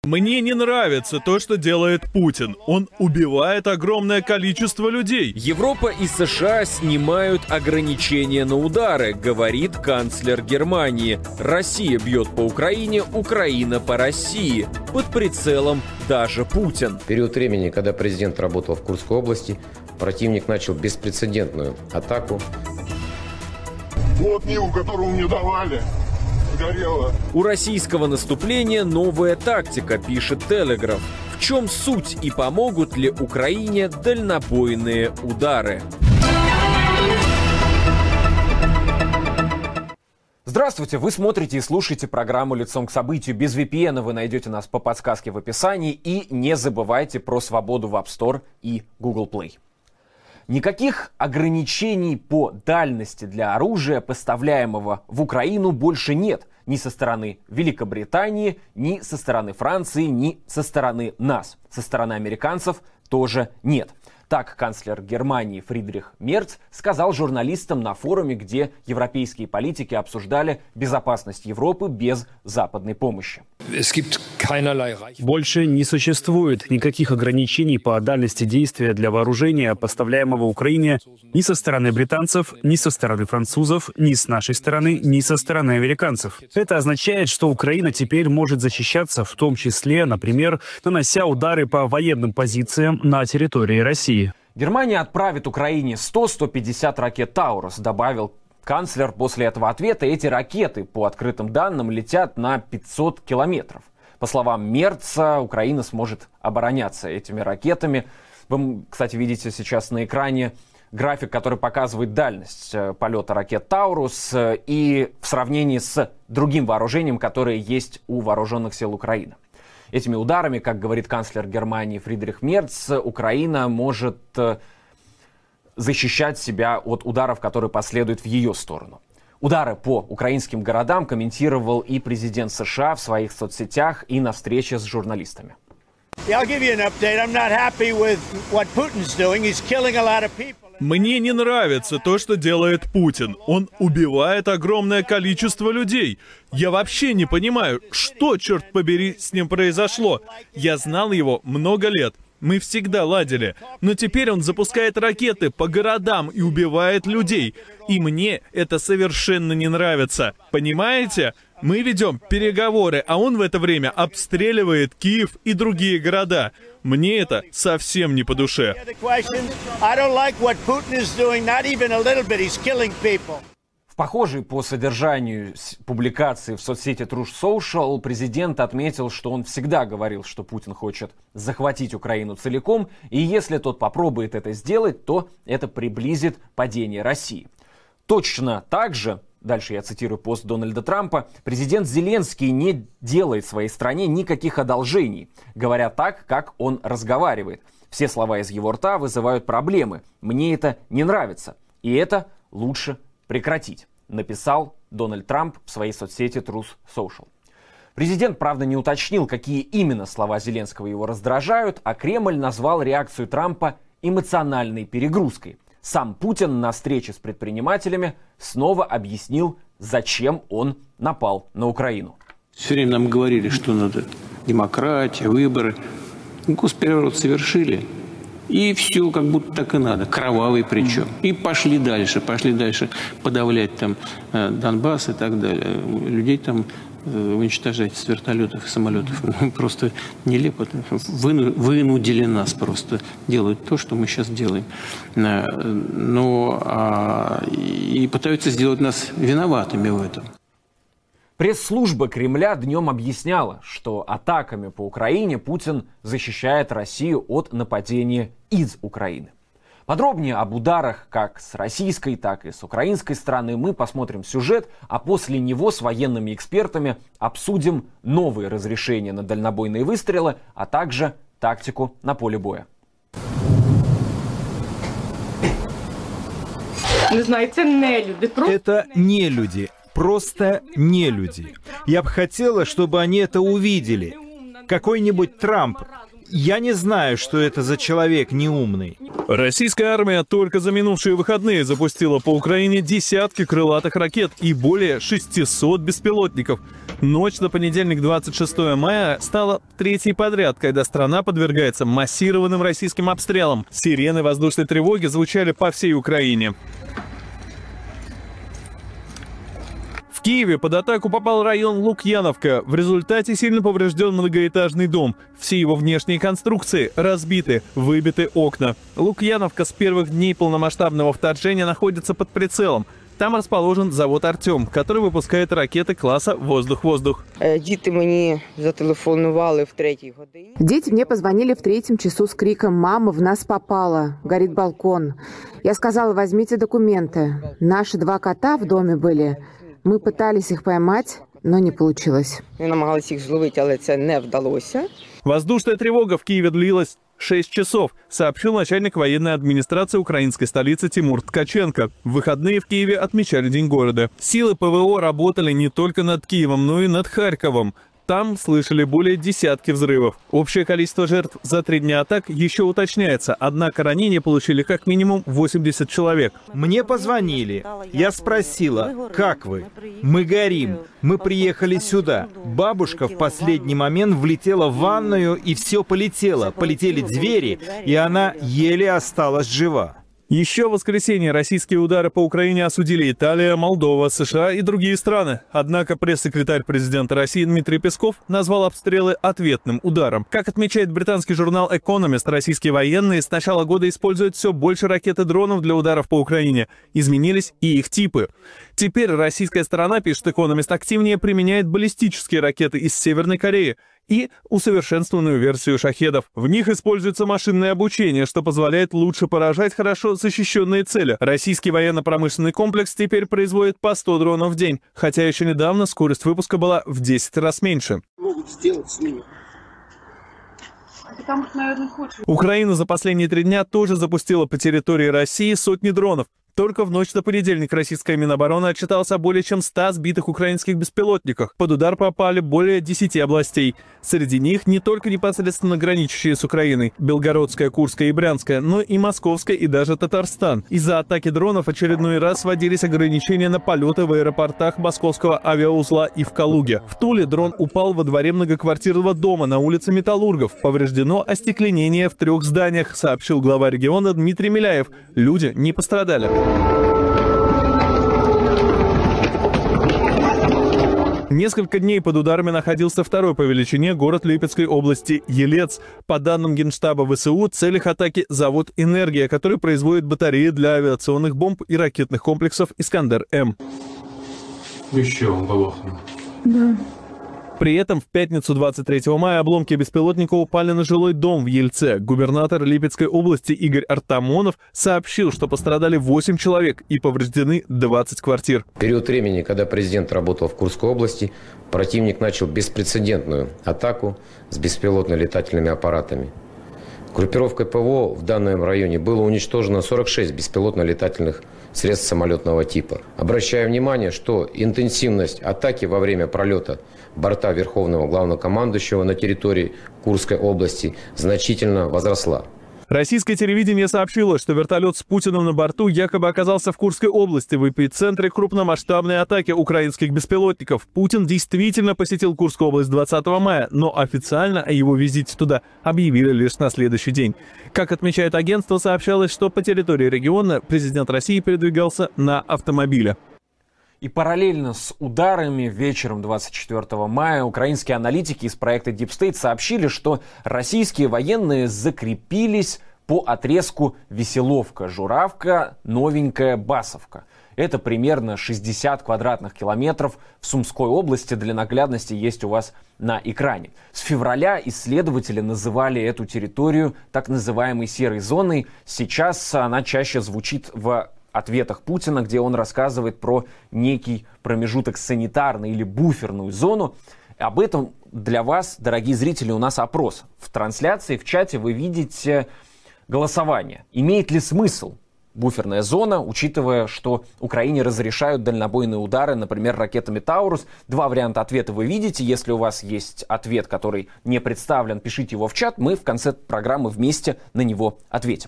Мне не нравится то, что делает Путин. Он убивает огромное количество людей. Европа и США снимают ограничения на удары, говорит канцлер Германии. Россия бьет по Украине, Украина по России. Под прицелом даже Путин. В период времени, когда президент работал в Курской области, противник начал беспрецедентную атаку. Вот Ниву, которую мне давали. Горело. У российского наступления новая тактика, пишет Телеграф. В чем суть и помогут ли Украине дальнобойные удары? Здравствуйте, вы смотрите и слушаете программу «Лицом к событию». Без VPN вы найдете нас по подсказке в описании. И не забывайте про свободу в App Store и Google Play. Никаких ограничений по дальности для оружия, поставляемого в Украину, больше нет. Ни со стороны Великобритании, ни со стороны Франции, ни со стороны нас. Со стороны американцев тоже нет. Так канцлер Германии Фридрих Мерц сказал журналистам на форуме, где европейские политики обсуждали безопасность Европы без западной помощи. Больше не существует никаких ограничений по дальности действия для вооружения, поставляемого Украине ни со стороны британцев, ни со стороны французов, ни с нашей стороны, ни со стороны американцев. Это означает, что Украина теперь может защищаться, в том числе, например, нанося удары по военным позициям на территории России. Германия отправит Украине 100-150 ракет «Таурус», добавил канцлер после этого ответа. Эти ракеты, по открытым данным, летят на 500 километров. По словам Мерца, Украина сможет обороняться этими ракетами. Вы, кстати, видите сейчас на экране график, который показывает дальность полета ракет «Таурус» и в сравнении с другим вооружением, которое есть у вооруженных сил Украины. Этими ударами, как говорит канцлер Германии Фридрих Мерц, Украина может защищать себя от ударов, которые последуют в ее сторону. Удары по украинским городам комментировал и президент США в своих соцсетях и на встрече с журналистами. Мне не нравится то, что делает Путин. Он убивает огромное количество людей. Я вообще не понимаю, что, черт побери, с ним произошло. Я знал его много лет. Мы всегда ладили. Но теперь он запускает ракеты по городам и убивает людей. И мне это совершенно не нравится. Понимаете? Мы ведем переговоры, а он в это время обстреливает Киев и другие города. Мне это совсем не по душе. В похожей по содержанию публикации в соцсети Truth Social президент отметил, что он всегда говорил, что Путин хочет захватить Украину целиком, и если тот попробует это сделать, то это приблизит падение России. Точно так же, дальше я цитирую пост Дональда Трампа, президент Зеленский не делает своей стране никаких одолжений, говоря так, как он разговаривает. Все слова из его рта вызывают проблемы. Мне это не нравится, и это лучше прекратить, написал Дональд Трамп в своей соцсети Truth Social. Президент, правда, не уточнил, какие именно слова Зеленского его раздражают, а Кремль назвал реакцию Трампа эмоциональной перегрузкой. Сам Путин на встрече с предпринимателями снова объяснил, зачем он напал на Украину. Все время нам говорили, что надо демократия, выборы. Госпереворот совершили. И все как будто так и надо, кровавый причем. И пошли дальше подавлять там Донбасс и так далее. Людей там уничтожать с вертолетов и самолетов. Просто нелепо. Вынудили нас просто делать то, что мы сейчас делаем. И пытаются сделать нас виноватыми в этом. Пресс-служба Кремля днем объясняла, что атаками по Украине Путин защищает Россию от нападения из Украины. Подробнее об ударах как с российской, так и с украинской стороны мы посмотрим сюжет, а после него с военными экспертами обсудим новые разрешения на дальнобойные выстрелы, а также тактику на поле боя. Вы знаете, это не люди. Просто не люди. Я бы хотела, чтобы они это увидели. Какой-нибудь Трамп Я не знаю, что это за человек неумный. Российская армия только за минувшие выходные запустила по Украине десятки крылатых ракет и более 600 беспилотников. Ночь на понедельник, 26 мая, стала третьей подряд, когда страна подвергается массированным российским обстрелам. Сирены воздушной тревоги звучали по всей Украине. В Киеве под атаку попал район Лукьяновка. В результате сильно поврежден многоэтажный дом. Все его внешние конструкции разбиты, выбиты окна. Лукьяновка с первых дней полномасштабного вторжения находится под прицелом. Там расположен завод «Артем», который выпускает ракеты класса «Воздух-воздух». Дети мне зателефонували в 3-й годині. Дети мне позвонили в 3-м часу с криком: «Мама, в нас попало! Горит балкон!» Я сказала: возьмите документы. Наши 2 кота в доме были. Мы пытались их поймать, но не получилось. Ми намагалися їх зловити, але це не вдалося. Воздушная тревога в Киеве длилась 6 часов, сообщил начальник военной администрации украинской столицы Тимур Ткаченко. В выходные в Киеве отмечали День города. Силы ПВО работали не только над Киевом, но и над Харьковом. Там слышали более десятки взрывов. Общее количество жертв за 3 дня атак еще уточняется, однако ранения получили как минимум 80 человек. Мне позвонили. Я спросила: как вы? Мы горим. Мы приехали сюда. Бабушка в последний момент влетела в ванную, и все полетело. Полетели двери, и она еле осталась жива. Еще в воскресенье российские удары по Украине осудили Италия, Молдова, США и другие страны. Однако пресс-секретарь президента России Дмитрий Песков назвал обстрелы ответным ударом. Как отмечает британский журнал «Экономист», российские военные с начала года используют все больше ракет и дронов для ударов по Украине. Изменились и их типы. Теперь российская сторона, пишет «Экономист», активнее применяет баллистические ракеты из Северной Кореи и усовершенствованную версию «Шахедов». В них используется машинное обучение, что позволяет лучше поражать хорошо защищенные цели. Российский военно-промышленный комплекс теперь производит по 100 дронов в день, хотя еще недавно скорость выпуска была в 10 раз меньше. Могут сделать с ними. Украина за последние 3 дня тоже запустила по территории России сотни дронов. Только в ночь на понедельник российская Минобороны отчиталась о более чем 100 сбитых украинских беспилотниках. Под удар попали более 10 областей. Среди них не только непосредственно граничащие с Украиной — Белгородская, Курская и Брянская, но и Московская и даже Татарстан. Из-за атаки дронов очередной раз вводились ограничения на полеты в аэропортах Московского авиаузла и в Калуге. В Туле дрон упал во дворе многоквартирного дома на улице Металлургов. Повреждено остекленение в 3 зданиях, сообщил глава региона Дмитрий Миляев. Люди не пострадали. Несколько дней под ударами находился второй по величине город Липецкой области Елец. По данным Генштаба ВСУ, цель их атаки — завод «Энергия», который производит батареи для авиационных бомб и ракетных комплексов «Искандер-М». Еще уголовно. Да. При этом в пятницу 23 мая обломки беспилотника упали на жилой дом в Ельце. Губернатор Липецкой области Игорь Артамонов сообщил, что пострадали 8 человек и повреждены 20 квартир. В период времени, когда президент работал в Курской области, противник начал беспрецедентную атаку с беспилотно-летательными аппаратами. Группировкой ПВО в данном районе было уничтожено 46 беспилотно-летательных средств самолетного типа. Обращаю внимание, что интенсивность атаки во время пролета борта Верховного Главнокомандующего на территории Курской области значительно возросла. Российское телевидение сообщило, что вертолет с Путиным на борту якобы оказался в Курской области в эпицентре крупномасштабной атаки украинских беспилотников. Путин действительно посетил Курскую область 20 мая, но официально о его визите туда объявили лишь на следующий день. Как отмечает агентство, сообщалось, что по территории региона президент России передвигался на автомобиле. И параллельно с ударами вечером 24 мая украинские аналитики из проекта Deep State сообщили, что российские военные закрепились по отрезку Веселовка-Журавка, Новенькая Басовка. Это примерно 60 квадратных километров в Сумской области. Для наглядности есть у вас на экране. С февраля исследователи называли эту территорию так называемой серой зоной. Сейчас она чаще звучит в ответах Путина, где он рассказывает про некий промежуток санитарной или буферную зону. Об этом для вас, дорогие зрители, у нас опрос. В трансляции, в чате вы видите голосование. Имеет ли смысл буферная зона, учитывая, что Украине разрешают дальнобойные удары, например, ракетами «Таурус». Два варианта ответа вы видите. Если у вас есть ответ, который не представлен, пишите его в чат. Мы в конце программы вместе на него ответим.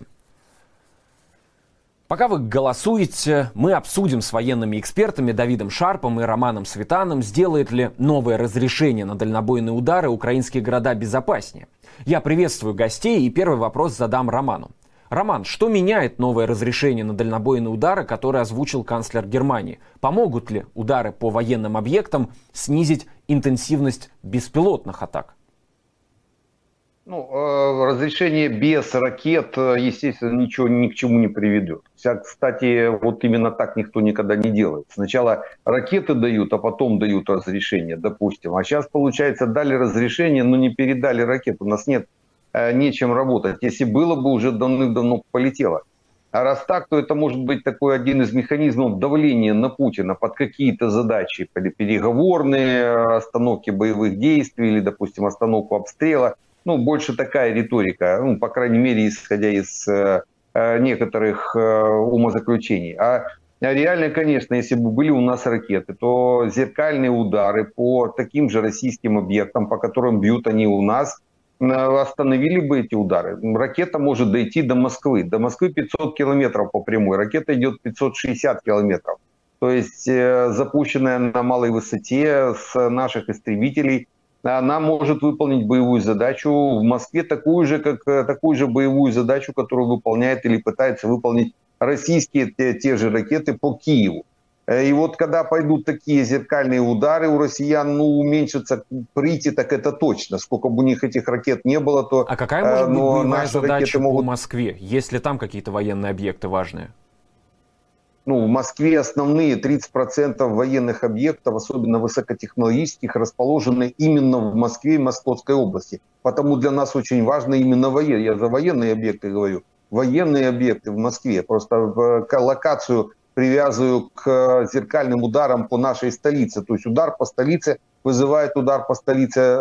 Пока вы голосуете, мы обсудим с военными экспертами Давидом Шарпом и Романом Светаном, сделает ли новое разрешение на дальнобойные удары украинские города безопаснее. Я приветствую гостей и первый вопрос задам Роману. Роман, что меняет новое разрешение на дальнобойные удары, которое озвучил канцлер Германии? Помогут ли удары по военным объектам снизить интенсивность беспилотных атак? Разрешение без ракет, естественно, ничего ни к чему не приведет. Кстати, вот именно так никто никогда не делает. Сначала ракеты дают, а потом дают разрешение, допустим. А сейчас, получается, дали разрешение, но не передали ракет. У нас нет нечем работать. Если было бы, уже давным-давно полетело. А раз так, то это может быть такой один из механизмов давления на Путина под какие-то задачи. Переговорные, остановки боевых действий или, допустим, остановку обстрела. Больше такая риторика, по крайней мере, исходя из некоторых умозаключений. А реально, конечно, если бы были у нас ракеты, то зеркальные удары по таким же российским объектам, по которым бьют они у нас, остановили бы эти удары. Ракета может дойти до Москвы. До Москвы 500 километров по прямой, ракета идет 560 километров. То есть запущенная на малой высоте с наших истребителей, она может выполнить боевую задачу в Москве, такую же боевую задачу, которую выполняет или пытается выполнить российские те же ракеты по Киеву. И вот когда пойдут такие зеркальные удары, у россиян уменьшится прийти, так это точно. Сколько бы у них этих ракет не было, то... А какая может быть боевая задача по Москве? Есть ли там какие-то военные объекты важные? В Москве основные 30% военных объектов, особенно высокотехнологических, расположены именно в Москве и Московской области. Потому для нас очень важно именно военные. Я за военные объекты говорю. Военные объекты в Москве. Просто локацию привязываю к зеркальным ударам по нашей столице. То есть удар по столице вызывает удар по столице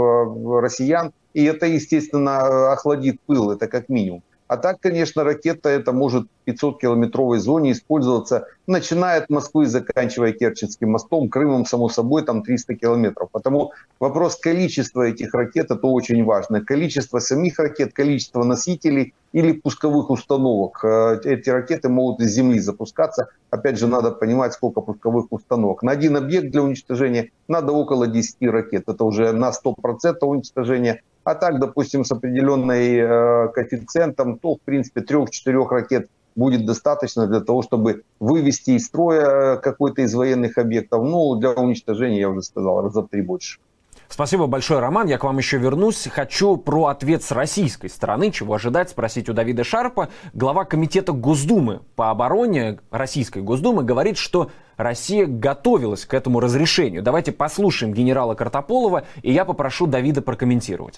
россиян. И это, естественно, охладит пыл. Это как минимум. А так, конечно, ракета это может в 500-километровой зоне использоваться, начиная от Москвы, заканчивая Керченским мостом, Крымом, само собой, там 300 километров. Потому вопрос количества этих ракет это очень важно. Количество самих ракет, количество носителей или пусковых установок. Эти ракеты могут из земли запускаться. Опять же, надо понимать, сколько пусковых установок. На один объект для уничтожения надо около 10 ракет. Это уже на 100% уничтожения. А так, допустим, с определенным коэффициентом, то, в принципе, 3-4 ракет будет достаточно для того, чтобы вывести из строя какой-то из военных объектов. Для уничтожения, я уже сказал, раза в 3 больше. Спасибо большое, Роман. Я к вам еще вернусь. Хочу про ответ с российской стороны, чего ожидать, спросить у Давида Шарпа. Глава комитета Госдумы по обороне, Российской Госдумы, говорит, что Россия готовилась к этому разрешению. Давайте послушаем генерала Картополова, и я попрошу Давида прокомментировать.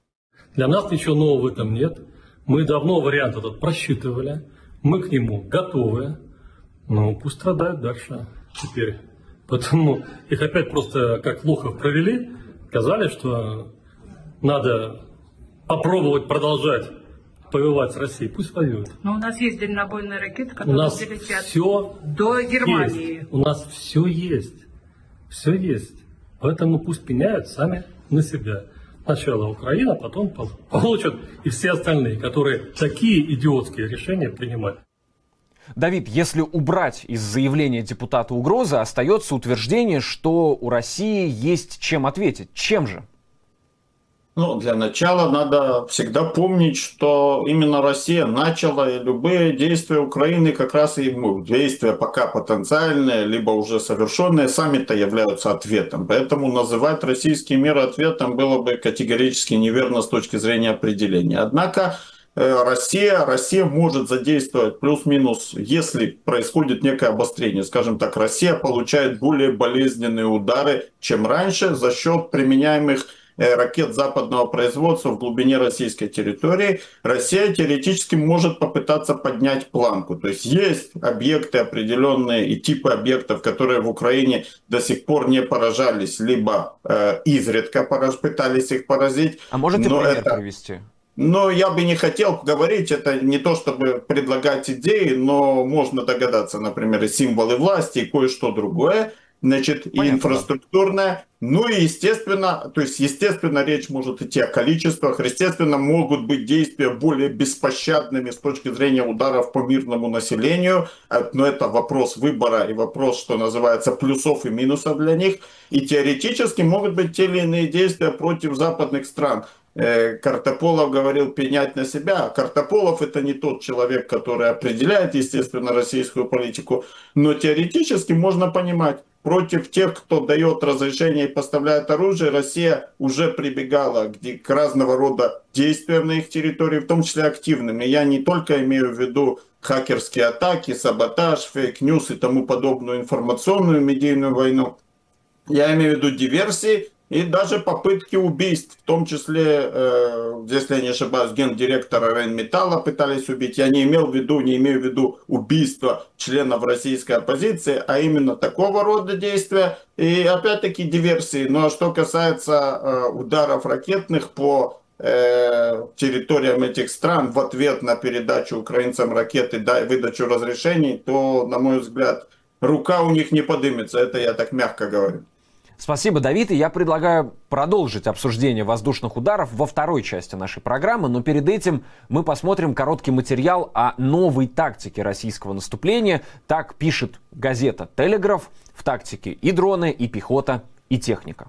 Для нас ничего нового в этом нет. Мы давно вариант этот просчитывали. Мы к нему готовы. Пусть страдают дальше теперь. Поэтому их опять просто как Лохов провели. Сказали, что надо попробовать продолжать воевать с Россией. Пусть воюют. Но у нас есть дальнобойные ракеты, которые долетят до Германии. Есть. У нас все есть. Все есть. Поэтому пусть пеняют сами на себя. Сначала Украина, потом получат и все остальные, которые такие идиотские решения принимают. Давид, если убрать из заявления депутата угрозы, остается утверждение, что у России есть чем ответить. Чем же? Для начала надо всегда помнить, что именно Россия начала, и любые действия Украины как раз и действия пока потенциальные, либо уже совершенные, сами-то являются ответом. Поэтому называть российские меры ответом было бы категорически неверно с точки зрения определения. Однако Россия может задействовать плюс-минус, если происходит некое обострение. Скажем так, Россия получает более болезненные удары, чем раньше, за счет применяемых ракет западного производства в глубине российской территории. Россия теоретически может попытаться поднять планку. То есть есть объекты определенные и типы объектов, которые в Украине до сих пор не поражались, либо изредка пытались их поразить. А можете пример привести? Но я бы не хотел говорить, это не то чтобы предлагать идеи, но можно догадаться, например, и символы власти, и кое-что другое, значит, и инфраструктурное. Ну и естественно, речь может идти о количествах, естественно, могут быть действия более беспощадными с точки зрения ударов по мирному населению, но это вопрос выбора и вопрос, что называется, плюсов и минусов для них, и теоретически могут быть те или иные действия против западных стран. Картополов говорил пенять на себя. Картополов это не тот человек, который определяет, естественно, российскую политику, но теоретически можно понимать, против тех, кто дает разрешение и поставляет оружие, Россия уже прибегала к разного рода действиям на их территории, в том числе активным. И я не только имею в виду хакерские атаки, саботаж, фейк-ньюс и тому подобную информационную медийную войну. Я имею в виду диверсии и даже попытки убийств, в том числе, если я не ошибаюсь, гендиректора Рейнметалла пытались убить. Я не имею в виду убийство членов российской оппозиции, а именно такого рода действия и опять-таки диверсии. Ну а что касается ударов ракетных по территориям этих стран в ответ на передачу украинцам ракеты, да, и выдачу разрешений, то, на мой взгляд, рука у них не поднимется. Это я так мягко говорю. Спасибо, Давид. И я предлагаю продолжить обсуждение воздушных ударов во второй части нашей программы. Но перед этим мы посмотрим короткий материал о новой тактике российского наступления. Так пишет газета «Телеграф». В тактике и дроны, и пехота, и техника.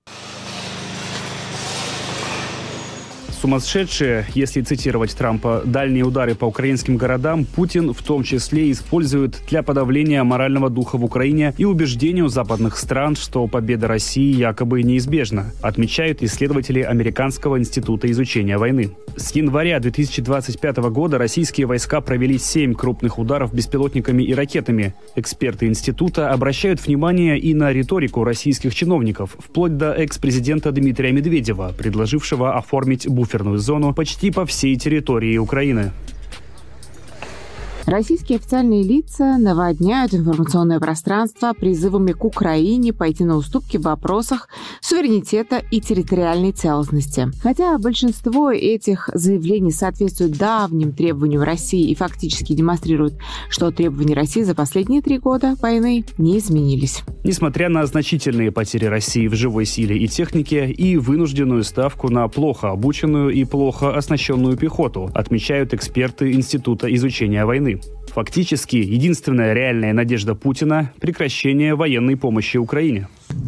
Сумасшедшие, если цитировать Трампа, дальние удары по украинским городам Путин в том числе использует для подавления морального духа в Украине и убеждению западных стран, что победа России якобы неизбежна, отмечают исследователи Американского института изучения войны. С января 2025 года российские войска провели 7 крупных ударов беспилотниками и ракетами. Эксперты института обращают внимание и на риторику российских чиновников, вплоть до экс-президента Дмитрия Медведева, предложившего оформить буферную зону почти по всей территории Украины. Российские официальные лица наводняют информационное пространство призывами к Украине пойти на уступки в вопросах суверенитета и территориальной целостности. Хотя большинство этих заявлений соответствуют давним требованиям России и фактически демонстрируют, что требования России за последние 3 года войны не изменились. Несмотря на значительные потери России в живой силе и технике и вынужденную ставку на плохо обученную и плохо оснащенную пехоту, отмечают эксперты Института изучения войны. Фактически, единственная реальная надежда Путина – прекращение военной помощи Украине.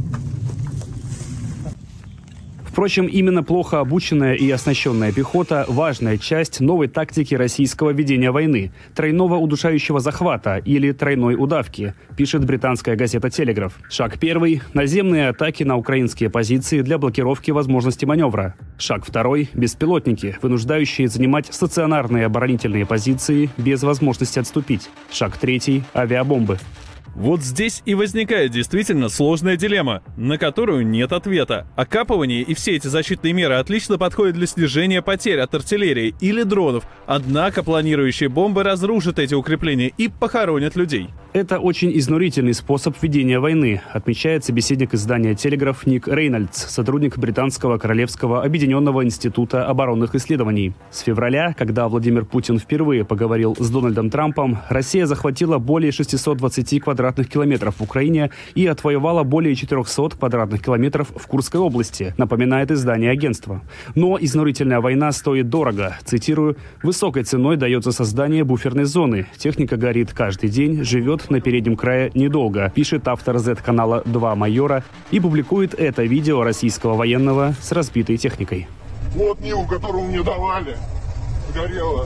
Впрочем, именно плохо обученная и оснащенная пехота – важная часть новой тактики российского ведения войны, тройного удушающего захвата или тройной удавки, пишет британская газета «Телеграф». Шаг первый – наземные атаки на украинские позиции для блокировки возможности маневра. Шаг второй – беспилотники, вынуждающие занимать стационарные оборонительные позиции без возможности отступить. Шаг третий – авиабомбы. Вот здесь и возникает действительно сложная дилемма, на которую нет ответа. Окапывание и все эти защитные меры отлично подходят для снижения потерь от артиллерии или дронов, однако планирующие бомбы разрушат эти укрепления и похоронят людей. Это очень изнурительный способ ведения войны, отмечает собеседник издания «Телеграф» Ник Рейнольдс, сотрудник Британского Королевского Объединенного Института оборонных исследований. С февраля, когда Владимир Путин впервые поговорил с Дональдом Трампом, Россия захватила более 620 квадратных километров в Украине и отвоевала более 400 квадратных километров в Курской области, напоминает издание агентства. Но изнурительная война стоит дорого. Цитирую: «Высокой ценой дается создание буферной зоны. Техника горит каждый день, живет на переднем крае недолго», пишет автор Z-канала «Два майора» и публикует это видео российского военного с разбитой техникой. Вот Ниву, которую мне давали, горела.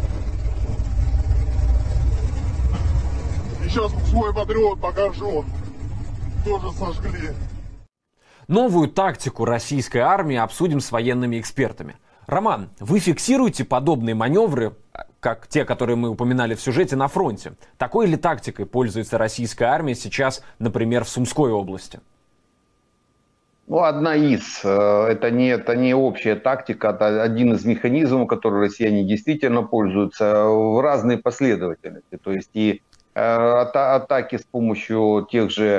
И сейчас свой патриот покажу. Тоже сожгли. Новую тактику российской армии обсудим с военными экспертами. Роман, вы фиксируете подобные маневры, как те, которые мы упоминали в сюжете, на фронте? Такой ли тактикой пользуется российская армия сейчас, например, в Сумской области? Ну, одна из. Это не общая тактика, это один из механизмов, которым россияне действительно пользуются в разной последовательности. То есть и атаки с помощью тех же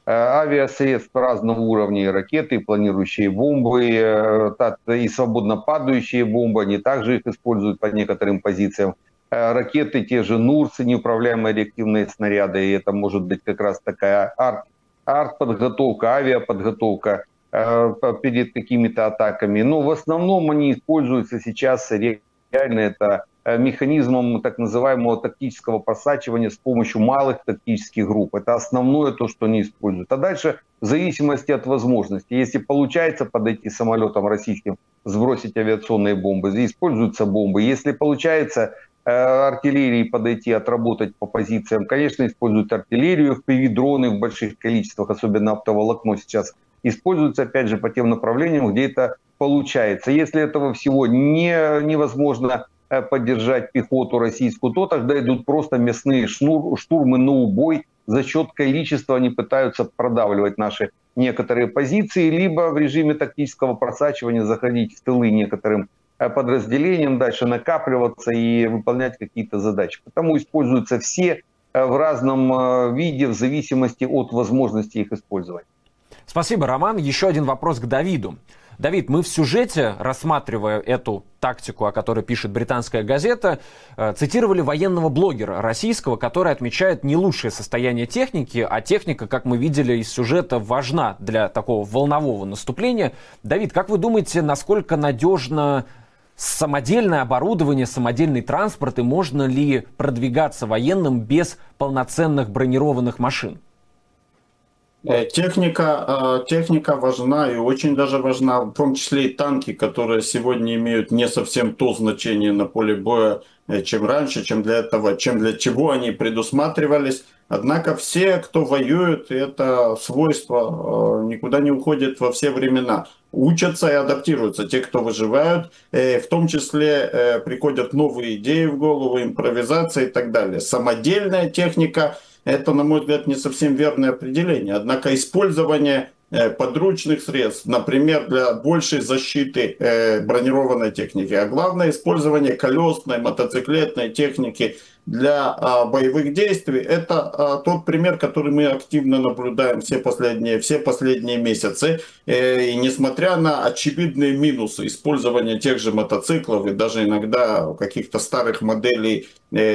авиасредств разного уровня, ракеты, планирующие бомбы, и свободно падающие бомбы, они также их используют по некоторым позициям. Ракеты, те же НУРСы, неуправляемые реактивные снаряды, и это может быть как раз такая артподготовка, авиаподготовка перед какими-то атаками. Но в основном они используются сейчас реально это механизмом так называемого тактического просачивания с помощью малых тактических групп. Это основное то, что они используют. А дальше в зависимости от возможности. Если получается подойти самолетам российским, сбросить авиационные бомбы, используются бомбы. Если получается артиллерии подойти, отработать по позициям, конечно, используют артиллерию, FPV-дроны в больших количествах, особенно оптоволокно сейчас используются, опять же, по тем направлениям, где это получается. Если этого всего невозможно поддержать пехоту российскую, то тогда идут просто мясные штурмы на убой. За счет количества они пытаются продавливать наши некоторые позиции, либо в режиме тактического просачивания заходить в тылы некоторым подразделениям, дальше накапливаться и выполнять какие-то задачи. Потому используются все в разном виде в зависимости от возможности их использования. Спасибо, Роман. Еще один вопрос к Давиду. Давид, мы в сюжете, рассматривая эту тактику, о которой пишет британская газета, цитировали военного блогера российского, который отмечает не лучшее состояние техники, а техника, как мы видели из сюжета, важна для такого волнового наступления. Давид, как вы думаете, насколько надежно самодельное оборудование, самодельный транспорт, и можно ли продвигаться военным без полноценных бронированных машин? Техника важна и очень даже важна, в том числе и танки, которые сегодня имеют не совсем то значение на поле боя, чем раньше, чем для чего они предусматривались. Однако все, кто воюет, это свойство никуда не уходит во все времена. Учатся и адаптируются те, кто выживают, в том числе приходят новые идеи в голову, импровизация и так далее. Самодельная техника — это, на мой взгляд, не совсем верное определение. Однако использование подручных средств, например, для большей защиты бронированной техники, а главное использование колесной, мотоциклетной техники для боевых действий, это тот пример, который мы активно наблюдаем все последние месяцы. И несмотря на очевидные минусы использования тех же мотоциклов и даже иногда каких-то старых моделей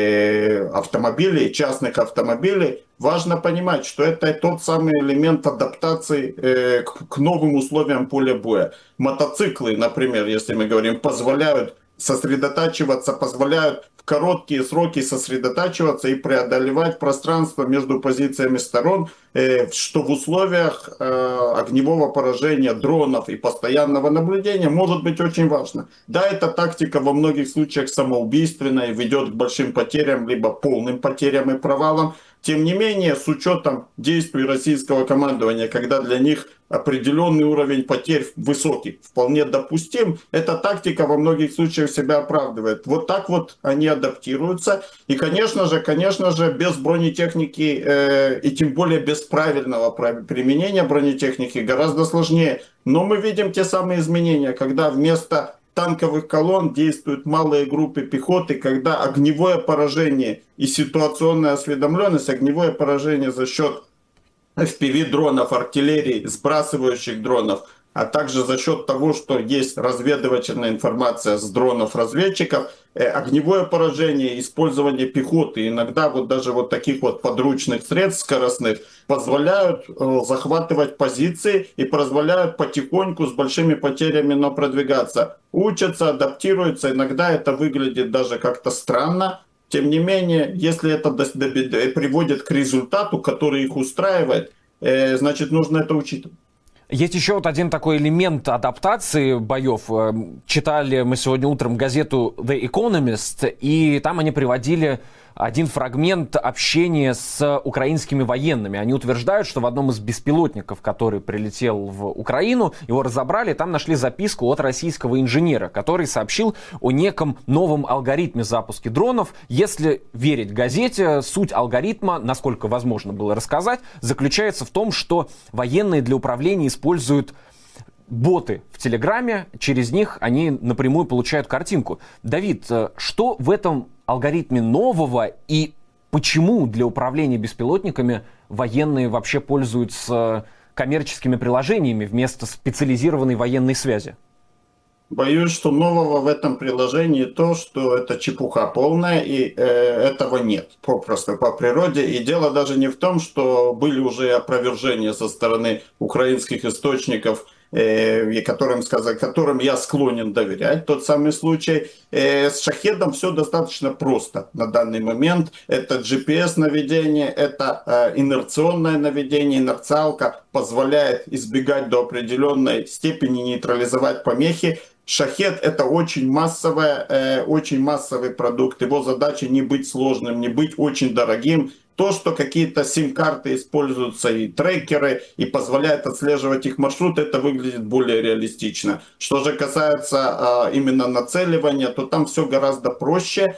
автомобилей, частных автомобилей, важно понимать, что это тот самый элемент адаптации к новым условиям поля боя. Мотоциклы, например, если мы говорим, позволяют сосредотачиваться, позволяют в короткие сроки сосредотачиваться и преодолевать пространство между позициями сторон, что в условиях огневого поражения дронов и постоянного наблюдения может быть очень важно. Да, эта тактика во многих случаях самоубийственная и ведет к большим потерям, либо полным потерям и провалам. Тем не менее, с учетом действий российского командования, когда для них определенный уровень потерь высокий, вполне допустим, эта тактика во многих случаях себя оправдывает. Вот так вот они адаптируются. И, конечно же, без бронетехники и тем более без правильного применения бронетехники гораздо сложнее. Но мы видим те самые изменения, когда вместо танковых колонн действуют малые группы пехоты, когда огневое поражение и ситуационная осведомленность, огневое поражение за счет FPV-дронов, артиллерии, сбрасывающих дронов, а также за счет того, что есть разведывательная информация с дронов-разведчиков, огневое поражение, использование пехоты, иногда вот даже вот таких вот подручных средств скоростных позволяют захватывать позиции и позволяют потихоньку с большими потерями, но продвигаться. Учатся, адаптируются, иногда это выглядит даже как-то странно. Тем не менее, если это приводит к результату, который их устраивает, значит, нужно это учитывать. Есть еще вот один такой элемент адаптации боев. Читали мы сегодня утром газету The Economist, и там они приводили один фрагмент общения с украинскими военными. Они утверждают, что в одном из беспилотников, который прилетел в Украину, его разобрали, там нашли записку от российского инженера, который сообщил о неком новом алгоритме запуска дронов. Если верить газете, суть алгоритма, насколько возможно было рассказать, заключается в том, что военные для управления используют боты в Телеграме, через них они напрямую получают картинку. Давид, что в этом алгоритме нового и почему для управления беспилотниками военные вообще пользуются коммерческими приложениями вместо специализированной военной связи? Боюсь, что нового в этом приложении то, что это чепуха полная, и этого нет попросту по природе. И дело даже не в том, что были уже опровержения со стороны украинских источников, которым я склонен доверять. Тот самый случай. С «Шахедом» все достаточно просто на данный момент. Это GPS-наведение, это инерционное наведение. Инерциалка позволяет избегать до определенной степени, нейтрализовать помехи. «Шахед» — это очень массовый продукт. Его задача не быть сложным, не быть очень дорогим. То, что какие-то сим-карты используются и трекеры, и позволяют отслеживать их маршрут, это выглядит более реалистично. Что же касается именно нацеливания, то там все гораздо проще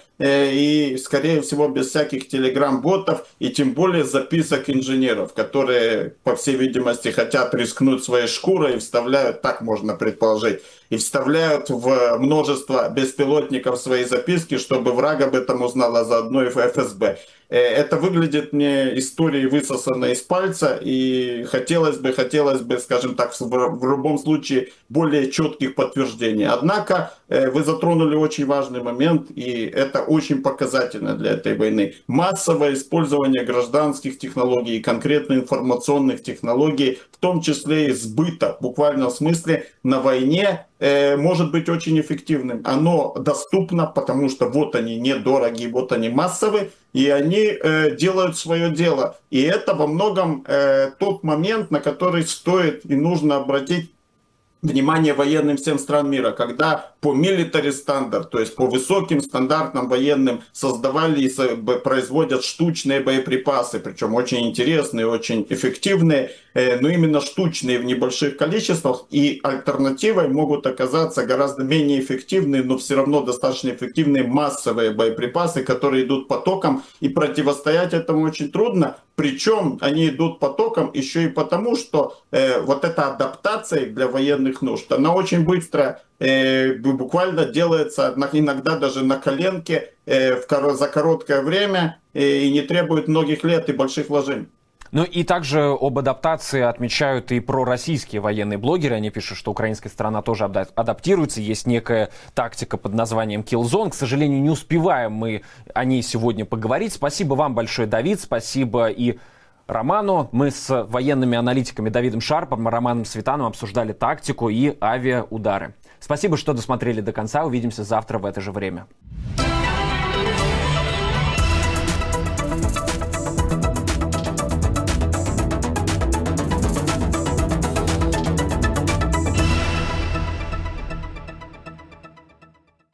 и, скорее всего, без всяких телеграм-ботов и тем более записок инженеров, которые, по всей видимости, хотят рискнуть своей шкурой и вставляют, так можно предположить, и вставляют в множество беспилотников свои записки, чтобы враг об этом узнал, а заодно и ФСБ. Это выглядит мне историей высосанной из пальца, и хотелось бы, скажем так, в любом случае более четких подтверждений. Однако вы затронули очень важный момент, и это очень показательно для этой войны. Массовое использование гражданских технологий, конкретно информационных технологий, в том числе и сбыта, в буквальном смысле, на войне, может быть очень эффективным. Оно доступно, потому что вот они недорогие, вот они массовые, и они делают свое дело. И это во многом тот момент, на который стоит и нужно обратить внимание военным всем стран мира, когда по military standard, то есть по высоким стандартам военным создавали и производят штучные боеприпасы, причем очень интересные, очень эффективные, но именно штучные в небольших количествах, и альтернативой могут оказаться гораздо менее эффективные, но все равно достаточно эффективные массовые боеприпасы, которые идут потоком, и противостоять этому очень трудно. Причем они идут потоком еще и потому, что вот эта адаптация для военных нужд, она очень быстро буквально делается иногда даже на коленке за короткое время и не требует многих лет и больших вложений. Ну и также об адаптации отмечают и пророссийские военные блогеры. Они пишут, что украинская сторона тоже адаптируется. Есть некая тактика под названием Killzone. К сожалению, не успеваем мы о ней сегодня поговорить. Спасибо вам большое, Давид. Спасибо и Роману. Мы с военными аналитиками Давидом Шарпом и Романом Светановым обсуждали тактику и авиаудары. Спасибо, что досмотрели до конца. Увидимся завтра в это же время.